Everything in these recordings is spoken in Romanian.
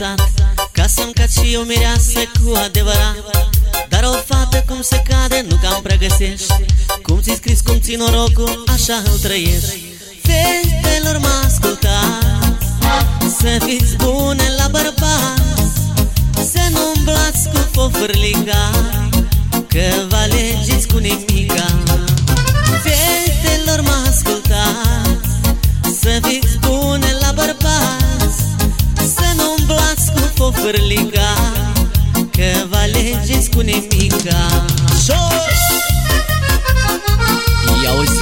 lăsat ca să-mi cad și eu mireasă cu adevărat. Dar o fată cum se cade nu cam prea găsești, cum ți-i scris, cum ți norocul, așa îl trăiești. Fetelor, mă ascultați, să fiți bune la bărbați, să nu umblați cu fofârlica, că vă alegeți cu nimica. Fetelor, mă ascultați, să fiți bune la bărbați, să nu umblați cu fofârlica, că vă alegeți cu nimica. Ia uzi!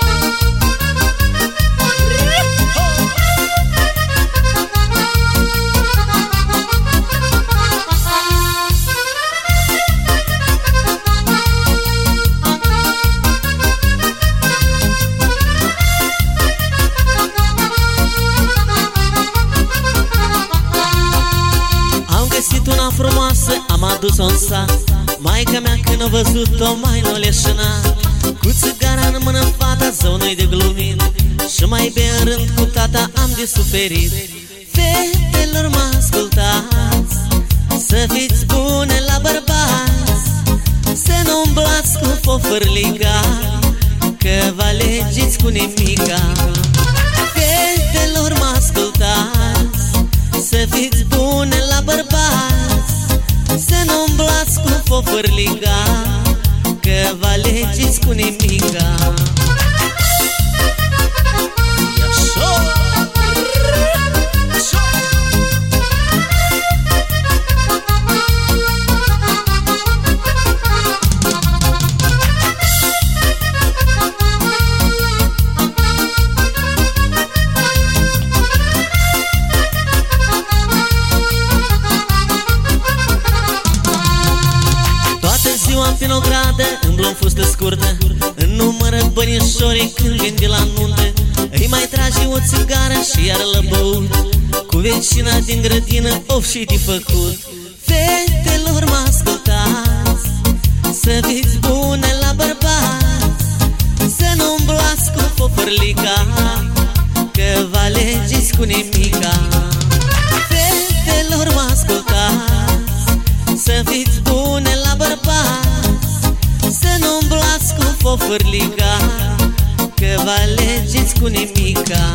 Una frumoasă am adus-o în sat, maica mea când a văzut-o mai n-o leșina. Cu țigara în mână fata zău nu-i de glumit, și mai bine în rând cu tata am de suferit. Fetelor, mă ascultați, să fiți bune la bărbați, să nu umblați cu fofârlica, că vă alegeți cu nimica. Fetelor, mă ascultați, să fiți bune la bărbați, să nu umblați cu fofârlica, că vă alegeți cu nimica. Am prin o gradă, îmblu-n fustă scurtă, înnumără bănișorii când vin de la nuntă. Îi mai trage o țigară și iar la băut, cu vecina din grădină of și de făcut. Fetelor, mă ascultați, să fiți bune la bărbați, să nu umblați cu fofârlica, că vă alegeți cu nimica. Fetelor, mă ascultați, să fiți bune la bărbați, să nu umblați cu fofârlica, că vă alegeți cu nimica.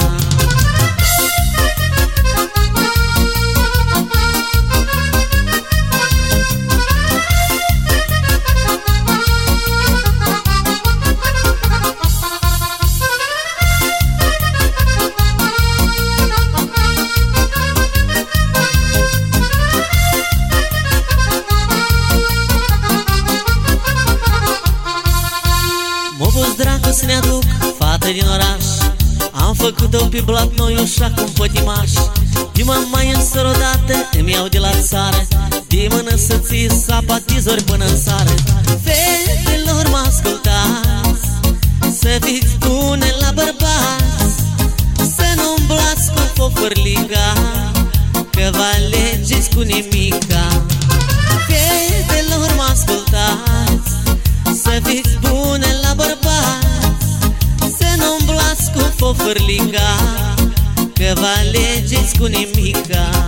Să ne aduc fată din oraș, am făcut-o pe blat noi ușa cu pătimaș. De mai însă odată îmi iau de la țară, de mână să ții sapatizori până în sară. Fetelor, mă ascultați, să fiți bune la bărbați, să nu umblați cu fofârlica, că vă alegeți cu nimica. Fetelor, mă ascultați, să fiți bune la bărbați, să nu umblați cu fofârlica, că vă alegeți cu nimica.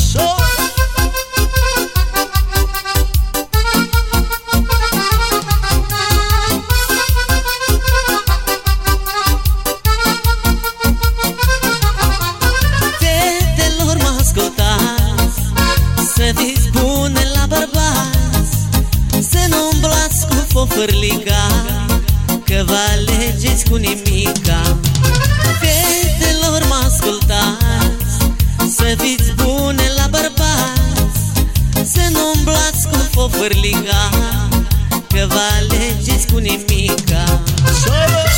Fetelor, mă ascultați, să fiți bune la bărbați, să nu umblați cu fofârlica, că vă alegeți cu nimica. Fetelor, mă ascultați, să fiți bune la bărbați, să nu umblați cu fofârlica, că vă alegeți cu nimica.